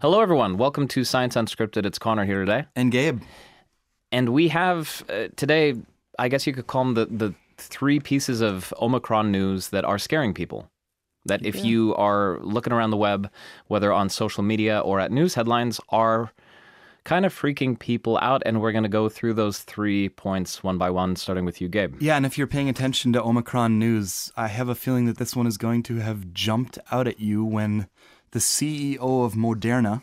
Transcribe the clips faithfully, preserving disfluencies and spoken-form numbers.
Hello, everyone. Welcome to Science Unscripted. It's Connor here today. And Gabe. And we have uh, today, I guess you could call them the, the three pieces of Omicron news that are scaring people. That if yeah. you are looking around the web, whether on social media or at news headlines, are kind of freaking people out. And we're going to go through those three points one by one, starting with you, Gabe. Yeah, and if you're paying attention to Omicron news, I have a feeling that this one is going to have jumped out at you when the C E O of Moderna,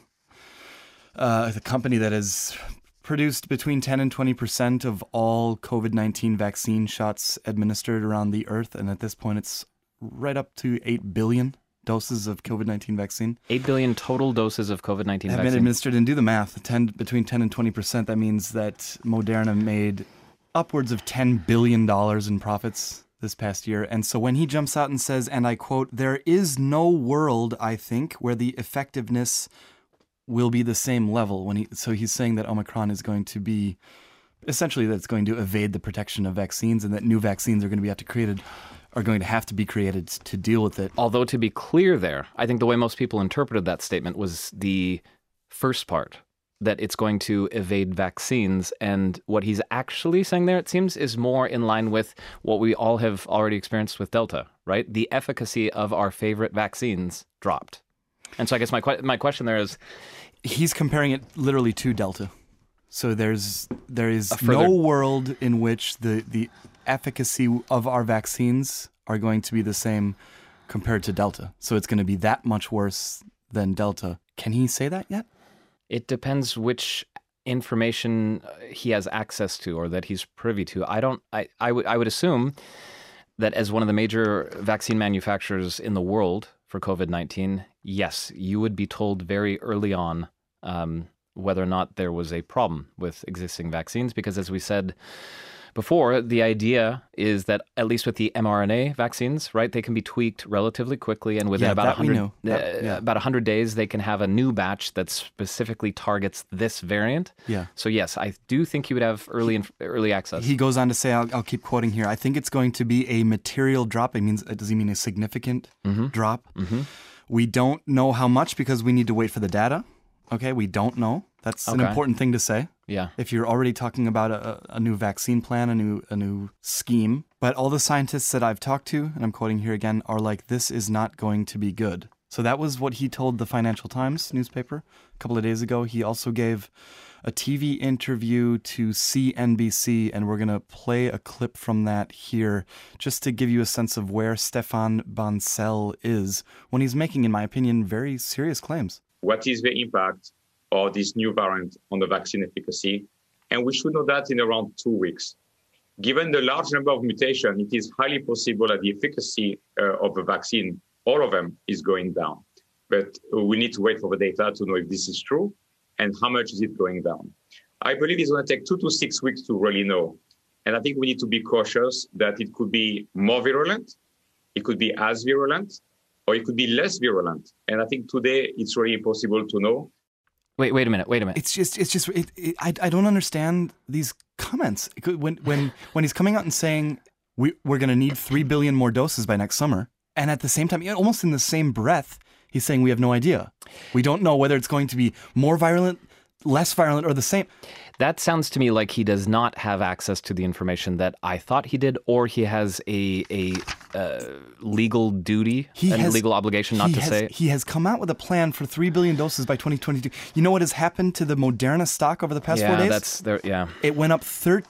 uh, the company that has produced between ten and twenty percent of all COVID nineteen vaccine shots administered around the earth, and at this point it's right up to eight billion doses of COVID nineteen vaccine. eight billion total doses of COVID nineteen have vaccine. been administered, and do the math, ten, between ten and twenty percent, that means that Moderna made upwards of ten billion dollars in profits this past year. And so when he jumps out and says, and I quote, "There is no world, I think, where the effectiveness will be the same level." When he, so he's saying that Omicron is going to be, essentially that it's going to evade the protection of vaccines, and that new vaccines are going to be have to created, are going to have to be created to deal with it. Although to be clear there, I think the way most people interpreted that statement was the first part, that it's going to evade vaccines. And what he's actually saying there, it seems, is more in line with what we all have already experienced with Delta, right? The efficacy of our favorite vaccines dropped. And so I guess my my question there is... He's comparing it literally to Delta. So there's there is further... no world in which the, the efficacy of our vaccines are going to be the same compared to Delta. So it's going to be that much worse than Delta. Can he say that yet? It depends which information he has access to or that he's privy to. I don't. I, I would. I would assume that as one of the major vaccine manufacturers in the world for COVID nineteen, yes, you would be told very early on um, whether or not there was a problem with existing vaccines, because as we said before, the idea is that at least with the mRNA vaccines, right, they can be tweaked relatively quickly, and within yeah, about one hundred, uh, yeah. about one hundred days, they can have a new batch that specifically targets this variant. Yeah. So yes, I do think you would have early inf- early access. He goes on to say, I'll, I'll keep quoting here, I think it's going to be a material drop. It means, does he mean a significant mm-hmm. drop? Mm-hmm. We don't know how much because we need to wait for the data. Okay, we don't know. That's okay. an important thing to say. Yeah. If you're already talking about a, a new vaccine plan, a new a new scheme. But all the scientists that I've talked to, and I'm quoting here again, are like, this is not going to be good. So that was what he told the Financial Times newspaper a couple of days ago. He also gave a T V interview to C N B C, and we're going to play a clip from that here just to give you a sense of where Stéphane Bancel is when he's making, in my opinion, very serious claims. What is the impact of this new variant on the vaccine efficacy? And we should know that in around two weeks. Given the large number of mutations, it is highly possible that the efficacy uh, of the vaccine, all of them, is going down. But we need to wait for the data to know if this is true and how much is it going down. I believe it's going to take two to six weeks to really know. And I think we need to be cautious that it could be more virulent, it could be as virulent, or it could be less virulent. And I think today it's really impossible to know. Wait, wait a minute, wait a minute. It's just, it's just, it, it, I, I don't understand these comments. When, when, when he's coming out and saying we, we're going to need three billion more doses by next summer, and at the same time, almost in the same breath, he's saying we have no idea. We don't know whether it's going to be more virulent, less virulent, or the same. That sounds to me like he does not have access to the information that I thought he did, or he has a a uh, legal duty he and has, legal obligation not to has, say. He has come out with a plan for three billion doses by twenty twenty-two. You know what has happened to the Moderna stock over the past yeah, four days? That's there, yeah, it went up thirty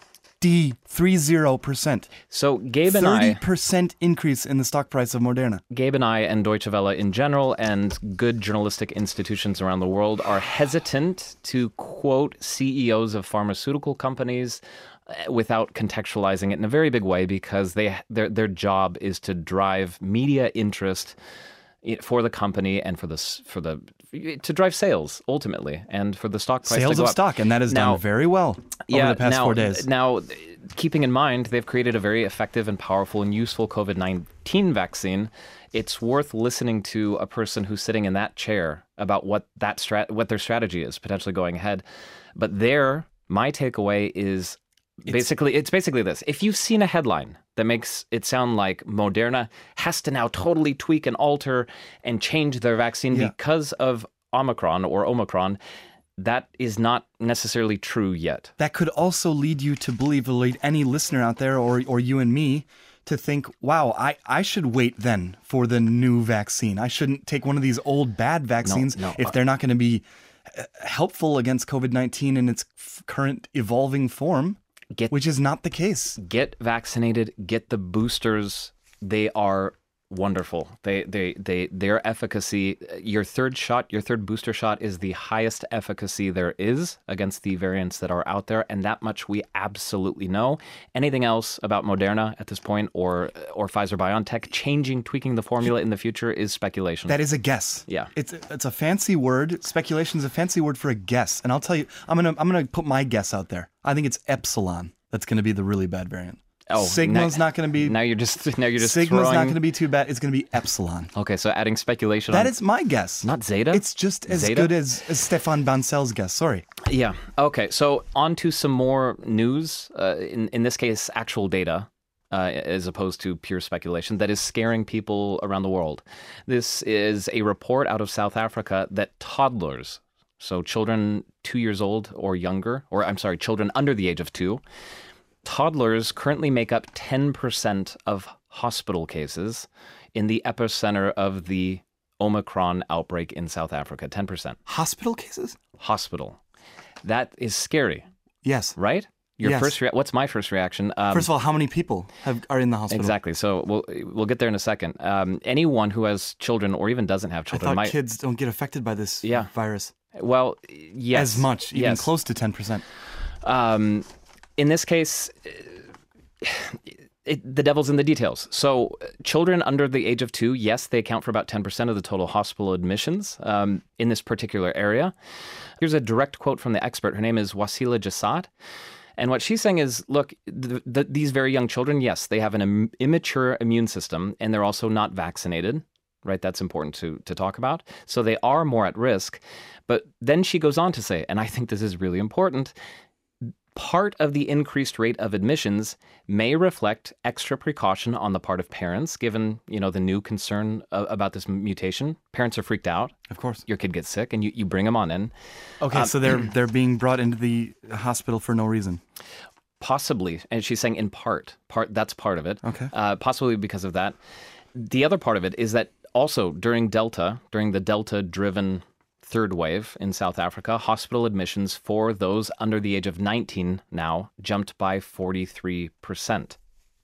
percent. So Gabe and I... thirty percent increase in the stock price of Moderna. Gabe and I and Deutsche Welle in general and good journalistic institutions around the world are hesitant to quote C E Os of pharmaceutical companies without contextualizing it in a very big way, because they their their job is to drive media interest for the company and for the for the to drive sales ultimately, and for the stock price sales to go of up. stock, and that has now, done very well over yeah, the past now, four days. Now, keeping in mind they've created a very effective and powerful and useful COVID nineteen vaccine, it's worth listening to a person who's sitting in that chair about what that strat- what their strategy is potentially going ahead. But there, my takeaway is It's, basically, it's basically this. If you've seen a headline that makes it sound like Moderna has to now totally tweak and alter and change their vaccine yeah. because of Omicron or Omicron, that is not necessarily true yet. That could also lead you to believe, or lead any listener out there or, or you and me to think, wow, I, I should wait then for the new vaccine. I shouldn't take one of these old bad vaccines No, no. if they're not going to be helpful against COVID nineteen in its f- current evolving form, Get, which is not the case. get vaccinated, get the boosters. They are wonderful. They, they, they, their efficacy, your third shot, your third booster shot is the highest efficacy there is against the variants that are out there. And that much we absolutely know. Anything else about Moderna at this point or, or Pfizer-BioNTech changing, tweaking the formula in the future is speculation. That is a guess. Yeah. It's it's a fancy word. Speculation is a fancy word for a guess. And I'll tell you, I'm going to I'm going to put my guess out there. I think it's Epsilon that's going to be the really bad variant. Oh, Sigma's now- not going to be Now you're just, now you're just Sigma's throwing... not going to be too bad. It's going to be Epsilon. Okay, so adding speculation That on... is my guess. Not Zeta? It's just as Zeta? good as, as Stefan Bancel's guess. Sorry. Yeah. Okay. So on to some more news. Uh, in in this case, actual data, uh, as opposed to pure speculation, that is scaring people around the world. This is a report out of South Africa that toddlers, so children two years old or younger, or I'm sorry, children under the age of two, toddlers currently make up ten percent of hospital cases in the epicenter of the Omicron outbreak in South Africa. ten percent. Hospital cases? Hospital. That is scary, Yes. right? Your Yes. first rea- what's my first reaction? Um, First of all, how many people have, are in the hospital? exactly. So we'll we'll get there in a second. Um, anyone who has children or even doesn't have I children thought might. kids don't get affected by this Yeah. virus Well, yes, as much, even yes. close to ten percent. Um, in this case, it, the devil's in the details. So uh, children under the age of two, yes, they account for about ten percent of the total hospital admissions um, in this particular area. Here's a direct quote from the expert. Her name is Wasila Jasad. And what she's saying is, look, the, the, these very young children, yes, they have an Im- immature immune system, and they're also not vaccinated, right? That's important to, to talk about. So they are more at risk. But then she goes on to say, and I think this is really important, part of the increased rate of admissions may reflect extra precaution on the part of parents, given, you know, the new concern uh, about this mutation. Parents are freaked out. Of course. Your kid gets sick, and you, you bring them on in. Okay, Um, so they're they're being brought into the hospital for no reason. Possibly, and she's saying in part, part that's part of it. Okay. Uh, possibly because of that. The other part of it is that also during Delta, during the Delta-driven third wave in South Africa, hospital admissions for those under the age of nineteen now jumped by forty-three percent.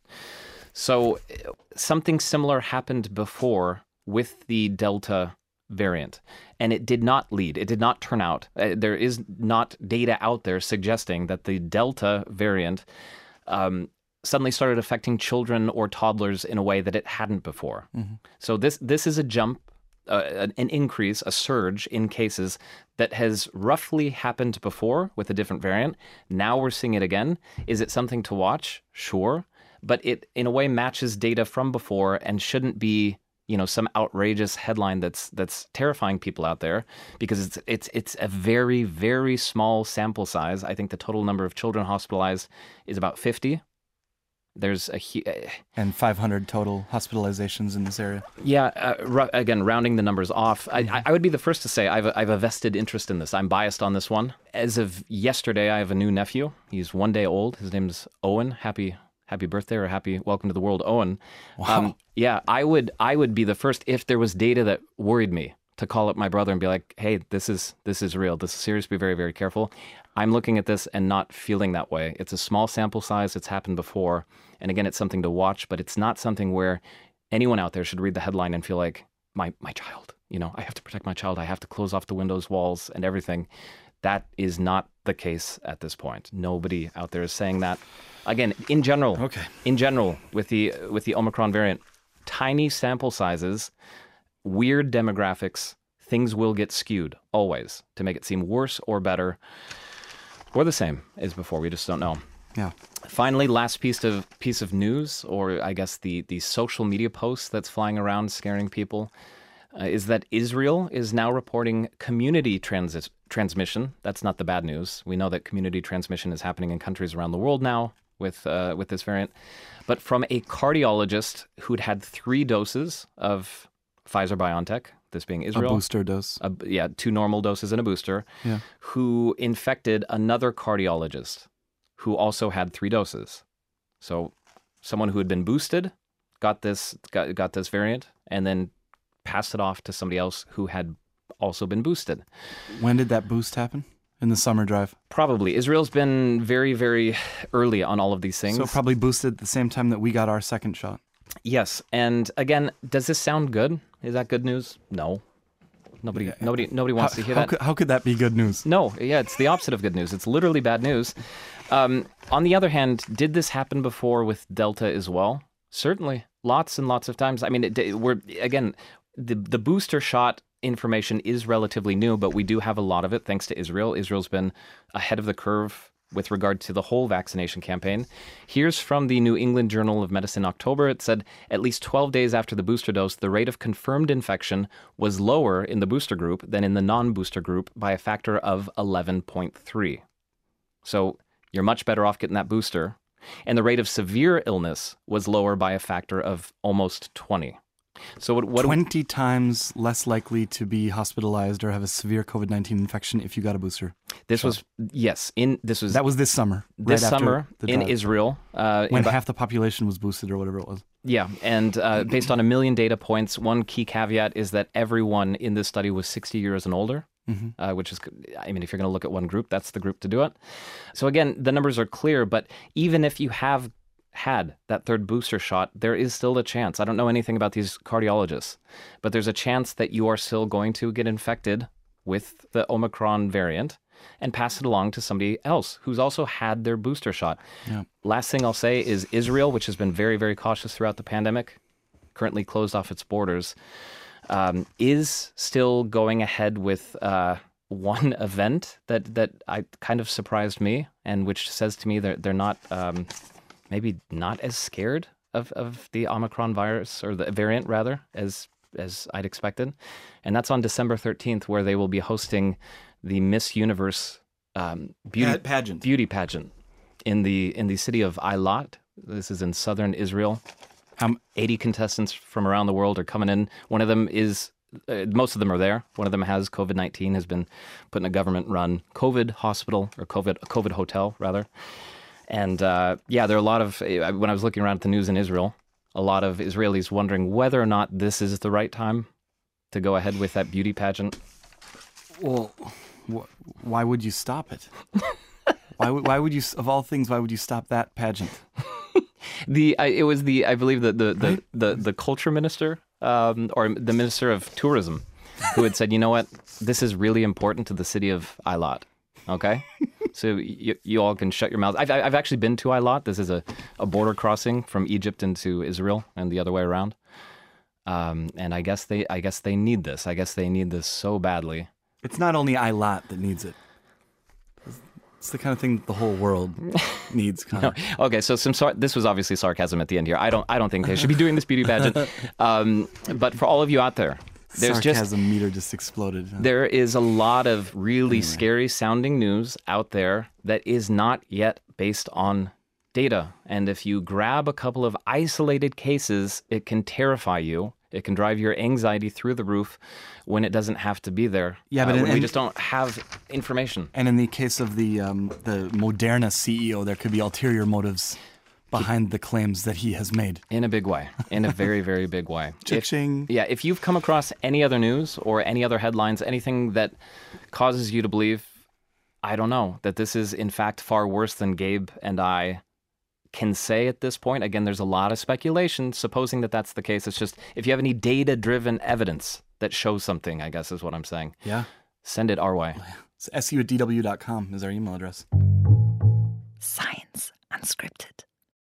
So something similar happened before with the Delta variant, and it did not lead, it did not turn out, uh, there is not data out there suggesting that the Delta variant um, suddenly started affecting children or toddlers in a way that it hadn't before. Mm-hmm. So this this is a jump, uh, an increase, a surge in cases that has roughly happened before with a different variant. Now we're seeing it again. Is it something to watch? Sure. But it, in a way, matches data from before and shouldn't be, you know, some outrageous headline that's that's terrifying people out there, because it's it's it's a very, very small sample size. I think the total number of children hospitalized is about fifty. There's a hu- And five hundred total hospitalizations in this area. yeah. Uh, ru- again, rounding the numbers off, I, I would be the first to say I've a, I've a vested interest in this. I'm biased on this one. As of yesterday, I have a new nephew. He's one day old. His name's Owen. Happy happy birthday or happy welcome to the world, Owen. Wow. Um, yeah, I would I would be the first if there was data that worried me to call up my brother and be like, hey, this is this is real. This is serious. Be very, very careful. I'm looking at this and not feeling that way. It's a small sample size. It's happened before. And again, it's something to watch, but it's not something where anyone out there should read the headline and feel like, my my child, you know, I have to protect my child. I have to close off the windows, walls, and everything. That is not the case at this point. Nobody out there is saying that. Again, in general, Okay. in general, with the with the Omicron variant, tiny sample sizes, weird demographics, things will get skewed always to make it seem worse or better or the same as before. We just don't know. Yeah. Finally, last piece of piece of news, or I guess the the social media post that's flying around scaring people, uh, is that Israel is now reporting community transi- transmission. That's not the bad news. We know that community transmission is happening in countries around the world now with uh, with this variant. But from a cardiologist who'd had three doses of Pfizer-BioNTech, this being A Israel. booster dose. A, yeah, two normal doses and a booster, Yeah. who infected another cardiologist who also had three doses. So someone who had been boosted got this got, got this variant and then passed it off to somebody else who had also been boosted. When did that boost happen? In the summer drive. Probably. Israel's been very, very early on all of these things. So probably boosted at the same time that we got our second shot. Yes. And again, does this sound good? Is that good news? No. Nobody Yeah. nobody nobody wants how, to hear how that. Could, how could that be good news? No, yeah, it's the opposite of good news. It's literally bad news. Um, on the other hand, did this happen before with Delta as well? Certainly, lots and lots of times. I mean, it, it, we're again, the the booster shot information is relatively new, but we do have a lot of it thanks to Israel. Israel's been ahead of the curve with regard to the whole vaccination campaign. Here's from the New England Journal of Medicine October. It said at least twelve days after the booster dose, the rate of confirmed infection was lower in the booster group than in the non-booster group by a factor of eleven point three. So you're much better off getting that booster. And the rate of severe illness was lower by a factor of almost twenty. So what, what twenty times less likely to be hospitalized or have a severe COVID nineteen infection if you got a booster. this was yes in this was That was this summer. this right after summer the in drive, Israel uh, when in, half the population was boosted or whatever it was. yeah, and uh, based on a million data points, one key caveat is that everyone in this study was sixty years and older. Mm-hmm. Uh, which is, I mean, if you're going to look at one group, that's the group to do it. So again, the numbers are clear, but even if you have had that third booster shot, there is still a chance. I don't know anything about these cardiologists, but there's a chance that you are still going to get infected with the Omicron variant and pass it along to somebody else who's also had their booster shot. Yeah. Last thing I'll say is Israel, which has been very, very cautious throughout the pandemic, currently closed off its borders, um, is still going ahead with uh, one event that, that I kind of surprised me, and which says to me that they're not um, maybe not as scared of, of the Omicron virus, or the variant rather, as as I'd expected. And that's on December thirteenth, where they will be hosting the Miss Universe um, beauty Pa- pageant. beauty pageant in the in the city of Eilat. This is in southern Israel. Um, eighty contestants from around the world are coming in. One of them is, uh, most of them are there. One of them has COVID nineteen, has been put in a government-run COVID hospital, or COVID COVID hotel, rather. And uh, yeah, there are a lot of, when I was looking around at the news in Israel, a lot of Israelis wondering whether or not this is the right time to go ahead with that beauty pageant. Well, wh- why would you stop it? why, would, why would you, of all things, why would you stop that pageant? The I, it was the I believe the the the, Right? the, the culture minister um, or the minister of tourism who had said, you know what, this is really important to the city of Eilat. Okay, so you, you all can shut your mouths. I've I've actually been to Eilat. This is a, a border crossing from Egypt into Israel and the other way around. Um, and I guess they I guess they need this. I guess they need this so badly. It's not only Eilat that needs it. It's the kind of thing that the whole world needs. Kind of. Okay, so some sar- this was obviously sarcasm at the end here. I don't I don't think they should be doing this beauty pageant. Um, but for all of you out there, there's just Sarcasm meter just exploded. there is a lot of really scary sounding news out there that is not yet based on data. And if you grab a couple of isolated cases, it can terrify you. It can drive your anxiety through the roof when it doesn't have to be there. Yeah, but uh, in- when we in- just don't have information. And in the case of the um, the Moderna C E O, there could be ulterior motives behind the claims that he has made. In a big way. In a very, very big way. If- Cha-ching. yeah, if you've come across any other news or any other headlines, anything that causes you to believe, I don't know, that this is in fact far worse than Gabe and I can say at this point. Again, there's a lot of speculation, supposing that that's the case. It's just, if you have any data-driven evidence that shows something, I guess is what I'm saying, Yeah. send it our way. It's S U at D W dot com is our email address. Science Unscripted.